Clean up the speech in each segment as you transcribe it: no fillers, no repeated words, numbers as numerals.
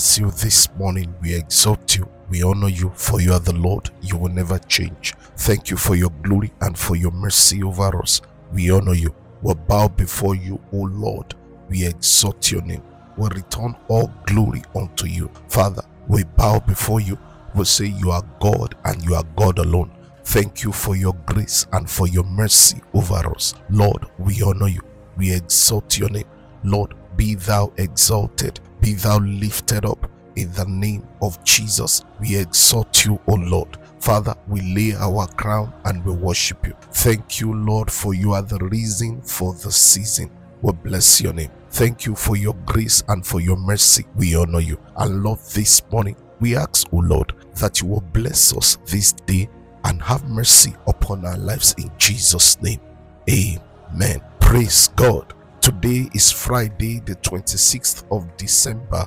bless you this morning. We exalt you. We honor you, for you are the Lord. You will never change. Thank you for your glory and for your mercy over us. We honor you. We bow before you, O Lord. We exalt your name. We return all glory unto you. Father, we bow before you. We say you are God and you are God alone. Thank you for your grace and for your mercy over us. Lord, we honor you. We exalt your name. Lord, be thou exalted. Be thou lifted up. In the name of Jesus, we exalt you, O Lord. Father, we lay our crown and we worship you. Thank you, Lord, for you are the reason for the season. We bless your name. Thank you for your grace and for your mercy. We honor you. And Lord, this morning, we ask, O Lord, that you will bless us this day and have mercy upon our lives in Jesus' name. Amen. Praise God. Today is Friday, the 26th of December,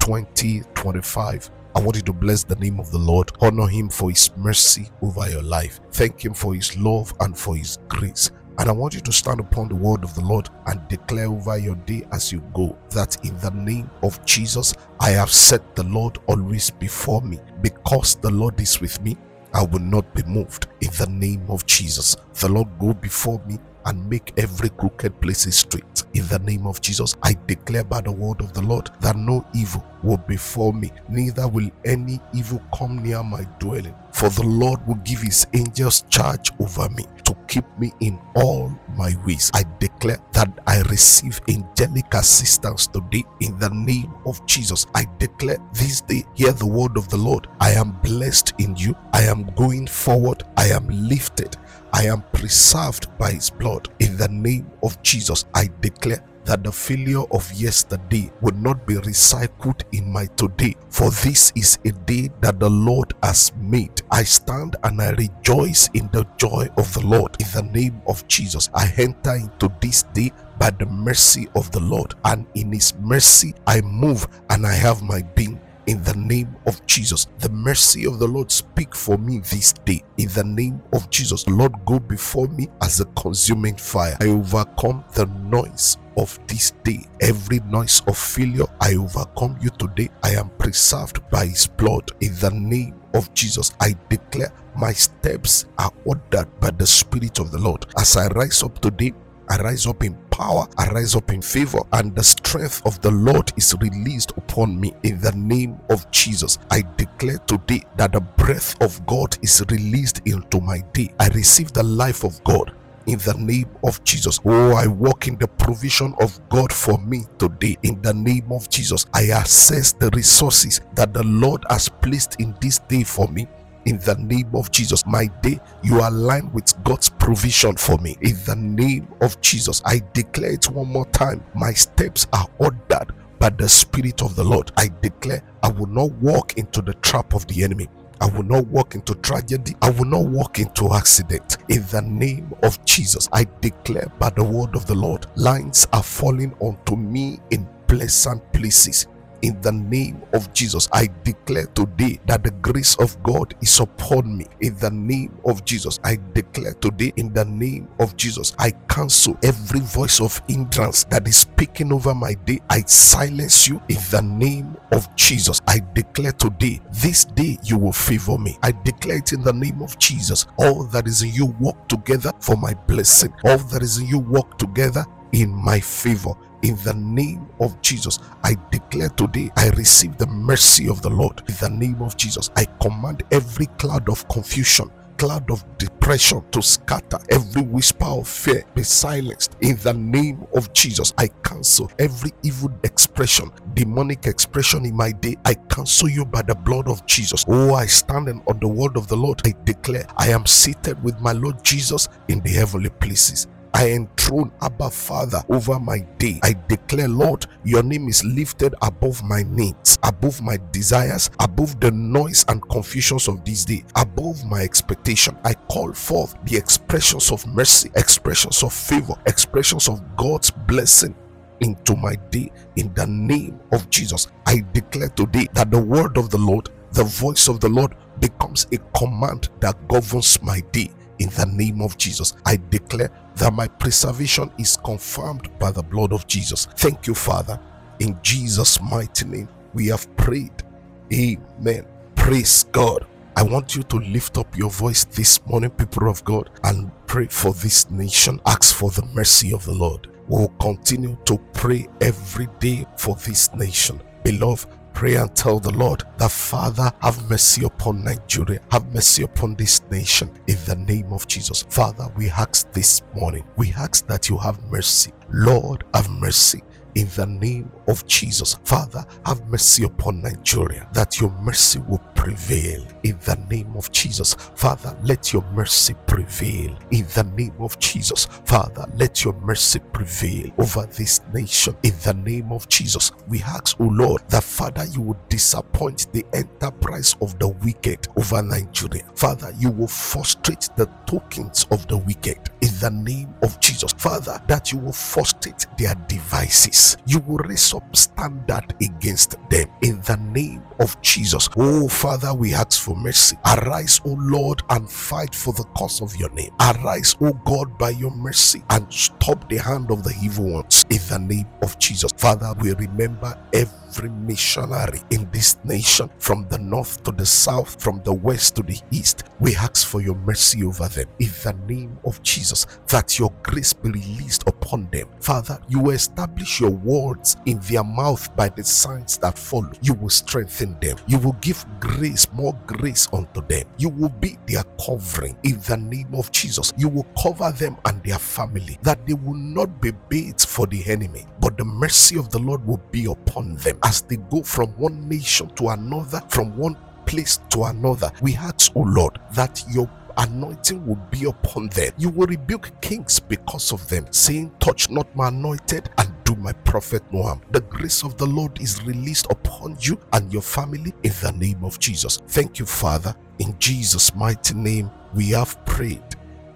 2025. I want you to bless the name of the Lord. Honor him for his mercy over your life. Thank him for his love and for his grace. And I want you to stand upon the word of the Lord and declare over your day as you go that in the name of Jesus, I have set the Lord always before me. Because the Lord is with me, I will not be moved. In the name of Jesus, the Lord go before me and make every crooked place straight. In the name of Jesus, I declare by the word of the Lord that no evil will befall me, neither will any evil come near my dwelling. For the Lord will give his angels charge over me to keep me in all my ways. I declare that I receive angelic assistance today in the name of Jesus. I declare this day, hear the word of the Lord. I am blessed in you. I am going forward. I am lifted. I am preserved by his blood. In the name of Jesus, I declare that the failure of yesterday will not be recycled in my today. For this is a day that the Lord has made. I stand and I rejoice in the joy of the Lord. In the name of Jesus, I enter into this day by the mercy of the Lord. And in his mercy, I move and I have my being. In the name of Jesus, the mercy of the Lord speak for me this day. In the name of Jesus, Lord, go before me as a consuming fire. I overcome the noise of this day. Every noise of failure, I overcome you today. I am preserved by his blood. In the name of Jesus, I declare my steps are ordered by the Spirit of the Lord. As I rise up today, I rise up in power, I rise up in favor, and the strength of the Lord is released upon me. In the name of Jesus, I declare today that the breath of God is released into my day. I receive the life of God. In the name of Jesus, I walk in the provision of God for me today. In the name of Jesus, I access the resources that the Lord has placed in this day for me. In the name of Jesus, my day, you align with God's provision for me. In the name of Jesus, I declare it one more time. My steps are ordered by the Spirit of the Lord. I declare I will not walk into the trap of the enemy. I will not walk into tragedy. I will not walk into accident. In the name of Jesus, I declare by the word of the Lord, lines are falling onto me in pleasant places. In the name of Jesus, I declare today that the grace of God is upon me. In the name of Jesus, I declare today, in the name of Jesus, I cancel every voice of hindrance that is speaking over my day. I silence you in the name of Jesus. I declare today, this day you will favor me. I declare it in the name of Jesus. All that is in you work together for my blessing. All that is in you work together in my favor. In the name of Jesus, I declare today, I receive the mercy of the Lord. In the name of Jesus, I command every cloud of confusion, cloud of depression to scatter. Every whisper of fear be silenced. In the name of Jesus, I cancel every evil expression, demonic expression in my day. I cancel you by the blood of Jesus. I stand on the word of the Lord. I declare I am seated with my Lord Jesus in the heavenly places. I enthrone Abba Father over my day. I declare, Lord, your name is lifted above my needs, above my desires, above the noise and confusions of this day, above my expectation. I call forth the expressions of mercy, expressions of favor, expressions of God's blessing into my day. In the name of Jesus, I declare today that the word of the Lord, the voice of the Lord, becomes a command that governs my day. In the name of Jesus, I declare that my preservation is confirmed by the blood of Jesus. Thank you, Father. In Jesus' mighty name, we have prayed. Amen. Praise God. I want you to lift up your voice this morning, people of God, and pray for this nation. Ask for the mercy of the Lord. We will continue to pray every day for this nation. Beloved, pray and tell the Lord that, Father, have mercy upon Nigeria. Have mercy upon this nation in the name of Jesus. Father, we ask this morning, we ask that you have mercy. Lord, have mercy. In the name of Jesus, Father, have mercy upon Nigeria, that your mercy will prevail. In the name of Jesus, Father, let your mercy prevail. In the name of Jesus, Father, let your mercy prevail over this nation. In the name of Jesus, we ask, O Lord, that, Father, you will disappoint the enterprise of the wicked over Nigeria. Father, you will frustrate the tokens of the wicked. In the name of Jesus, Father, that you will frustrate their devices. You will raise up standard against them. In the name of Jesus, oh Father, we ask for mercy. Arise, O Lord, and fight for the cause of your name. Arise, O God, by your mercy, and stop the hand of the evil ones. In the name of Jesus, Father, we remember every missionary in this nation, from the north to the south, from the west to the east. We ask for your mercy over them. In the name of Jesus, that your grace be released upon them. Father, you will establish your words in their mouth by the signs that follow. You will strengthen them. You will give grace, more grace unto them. You will be their covering. In the name of Jesus, you will cover them and their family, that they will not be bait for the enemy, but the mercy of the Lord will be upon them as they go from one nation to another, from one place to another. We ask, O Lord, that your anointing will be upon them. You will rebuke kings because of them, saying, touch not my anointed and do my prophet no harm. The grace of the Lord is released upon you and your family in the name of Jesus. Thank you, Father. In Jesus' mighty name we have prayed.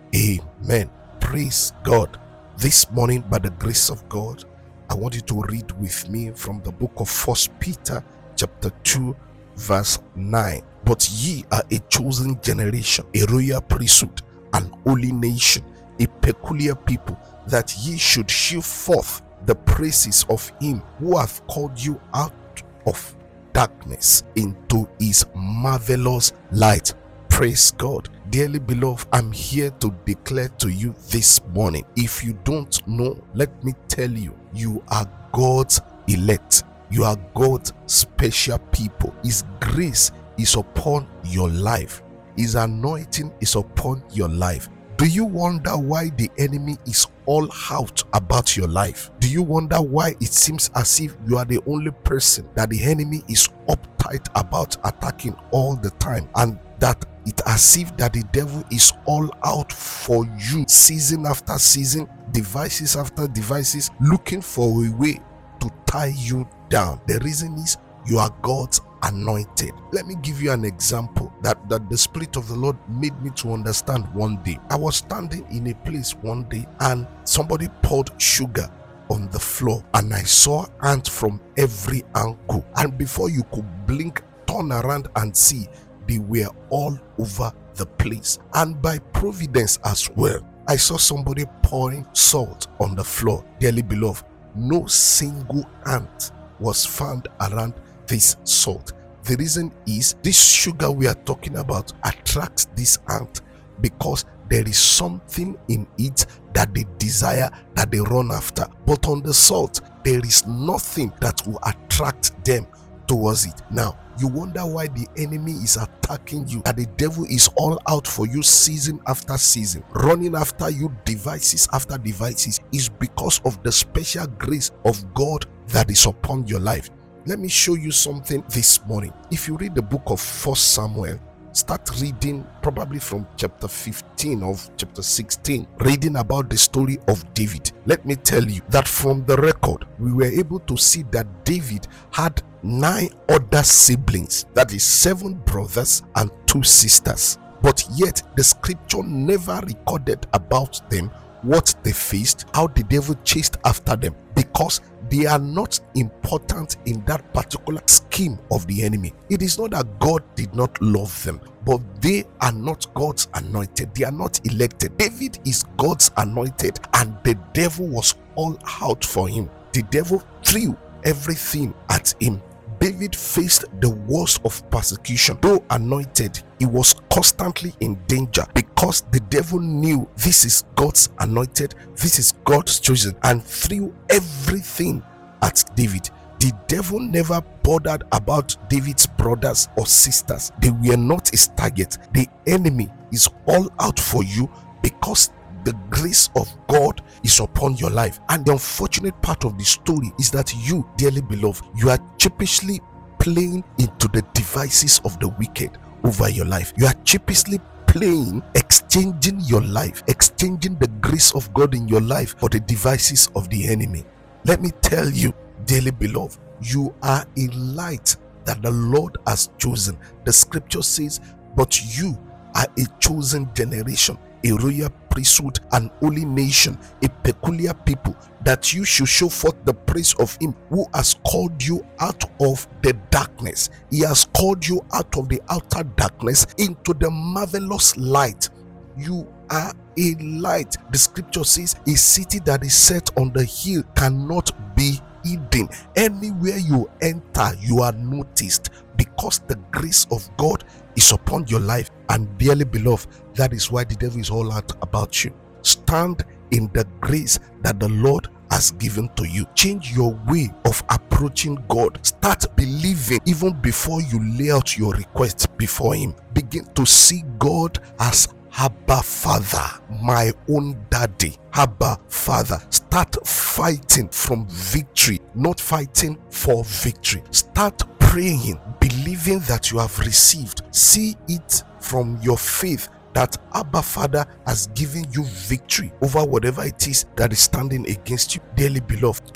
Amen. Praise God. This morning, by the grace of God, I want you to read with me from the book of 1 Peter chapter 2 verse 9. But ye are a chosen generation, a royal priesthood, an holy nation, a peculiar people, that ye should shew forth the praises of him who hath called you out of darkness into his marvelous light. Praise God. Dearly beloved, I'm here to declare to you this morning, if you don't know, let me tell you, you are God's elect. You are God's special people. His grace is upon your life. His anointing is upon your life. Do you wonder why the enemy is all out about your life? Do you wonder why it seems as if you are the only person that the enemy is uptight about attacking all the time, and that it as if that the devil is all out for you season after season, devices after devices, looking for a way to tie you down? The reason is you are God's anointed. Let me give you an example that the Spirit of the Lord made me to understand one day. I was standing in a place one day and somebody poured sugar on the floor, and I saw ants from every angle, and before you could blink, turn around and see, they were all over the place. And by providence as well, I saw somebody pouring salt on the floor. Dearly beloved, no single ant was found around this salt. The reason is this sugar we are talking about attracts this ant because there is something in it that they desire, that they run after. But on the salt, there is nothing that will attract them towards it. Now, you wonder why the enemy is attacking you, that the devil is all out for you season after season, running after you devices after devices. Is because of the special grace of God that is upon your life. Let me show you something this morning. If you read the book of 1 Samuel, start reading probably from chapter 15 of chapter 16, reading about the story of David. Let me tell you that from the record, we were able to see that David had 9 other siblings, that is 7 brothers and 2 sisters. But yet the scripture never recorded about them, what they faced, how the devil chased after them, because they are not important in that particular scheme of the enemy. It is not that God did not love them, but they are not God's anointed. They are not elected. David is God's anointed, and the devil was all out for him. The devil threw everything at him. David faced the worst of persecution. Though anointed, he was constantly in danger because the devil knew this is God's anointed, this is God's chosen, and threw everything at David. The devil never bothered about David's brothers or sisters. They were not his target. The enemy is all out for you because the grace of God is upon your life. And the unfortunate part of the story is that you, dearly beloved, you are sheepishly playing into the devices of the wicked over your life. You are sheepishly playing, exchanging your life, exchanging the grace of God in your life for the devices of the enemy. Let me tell you, dearly beloved, you are a light that the Lord has chosen. The scripture says, but you are a chosen generation, a royal priesthood, an holy nation, a peculiar people, that you should show forth the praise of him who has called you out of the darkness. He has called you out of the outer darkness into the marvelous light. You are a light. The scripture says, a city that is set on the hill cannot be hidden. Anywhere you enter, you are noticed because the grace of God is upon your life. And dearly beloved, that is why the devil is all out about you. Stand in the grace that the Lord has given to you. Change your way of approaching God. Start believing even before you lay out your requests before him. Begin to see God as Abba Father, my own daddy. Abba Father. Start fighting from victory, not fighting for victory. Start praying, believing that you have received. See it from your faith that Abba Father has given you victory over whatever it is that is standing against you. Dearly beloved,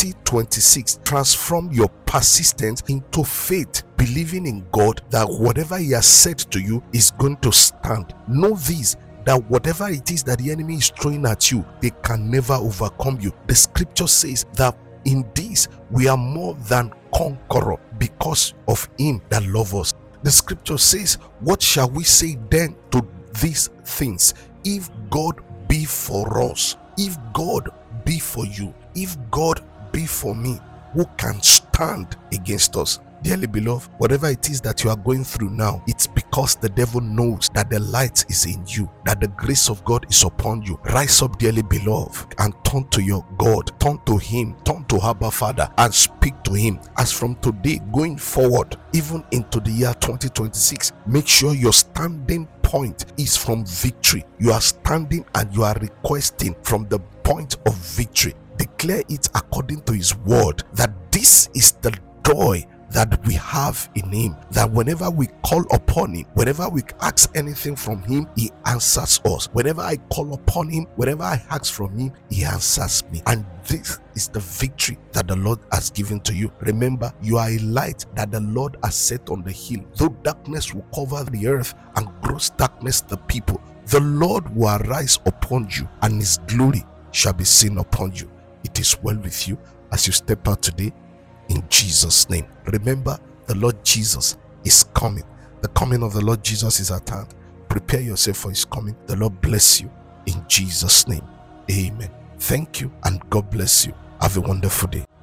2026, transform your persistence into faith, believing in God that whatever he has said to you is going to stand. Know this, that whatever it is that the enemy is throwing at you, they can never overcome you. The scripture says that in this we are more than conqueror because of him that loves us. The scripture says, what shall we say then to these things? If God be for us, if God be for you, if God be for me, who can stand against us? Dearly beloved, whatever it is that you are going through now, it's because the devil knows that the light is in you, that the grace of God is upon you. Rise up, dearly beloved, and turn to your God. Turn to him, turn to Abba Father, and speak to him. As from today going forward, even into the year 2026, make sure your standing point is from victory. You are standing and you are requesting from the point of victory. Declare it according to his word, that this is the joy that we have in him, that whenever we call upon him, whenever we ask anything from him, he answers us. Whenever I call upon him, whenever I ask from him, he answers me. And this is the victory that the Lord has given to you. Remember, you are a light that the Lord has set on the hill. Though darkness will cover the earth and gross darkness the people, the Lord will arise upon you and his glory shall be seen upon you. It is well with you as you step out today, in Jesus' name. Remember, the Lord Jesus is coming. The coming of the Lord Jesus is at hand. Prepare yourself for his coming. The Lord bless you in Jesus' name. Amen. Thank you and God bless you. Have a wonderful day.